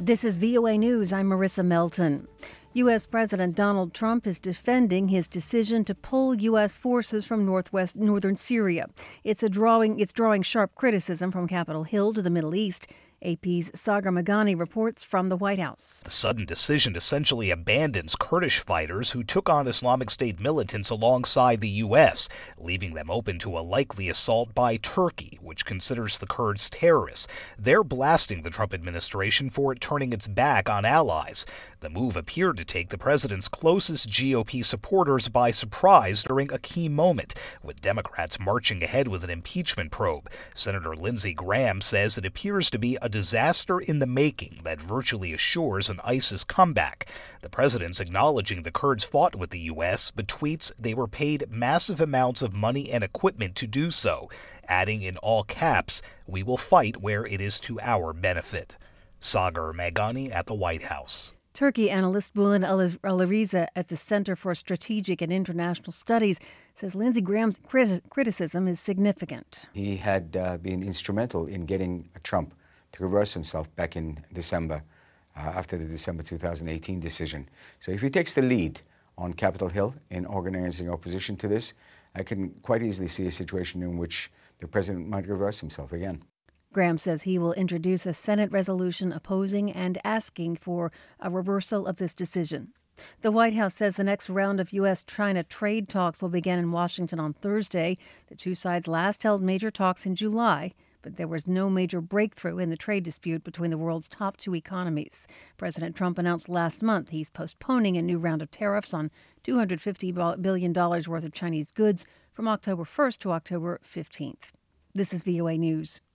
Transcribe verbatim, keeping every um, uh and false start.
This is V O A News. I'm Marissa Melton. U S. President Donald Trump is defending his decision to pull U S forces from northwest northern Syria. It's a drawing. It's drawing sharp criticism from Capitol Hill to the Middle East. A P's Sagar Meghani reports from the White House. The sudden decision essentially abandons Kurdish fighters who took on Islamic State militants alongside the U S, leaving them open to a likely assault by Turkey, which considers the Kurds terrorists. They're blasting the Trump administration for it turning its back on allies. The move appeared to take the president's closest G O P supporters by surprise during a key moment, with Democrats marching ahead with an impeachment probe. Senator Lindsey Graham says it appears to be a disaster in the making that virtually assures an ISIS comeback. The president's acknowledging the Kurds fought with the U S, but tweets they were paid massive amounts of money and equipment to do so, adding in all caps, "We will fight where it is to our benefit." Sagar Meghani at the White House. Turkey analyst Bulent Aliriza at the Center for Strategic and International Studies says Lindsey Graham's criti- criticism is significant. He had uh, been instrumental in getting Trump to reverse himself back in December, uh, after the December two thousand eighteen decision. So if he takes the lead on Capitol Hill in organizing opposition to this, I can quite easily see a situation in which the president might reverse himself again. Graham says he will introduce a Senate resolution opposing and asking for a reversal of this decision. The White House says the next round of U S China trade talks will begin in Washington on Thursday. The two sides last held major talks in July, but there was no major breakthrough in the trade dispute between the world's top two economies. President Trump announced last month he's postponing a new round of tariffs on two hundred fifty billion dollars worth of Chinese goods from October first to October fifteenth. This is V O A News.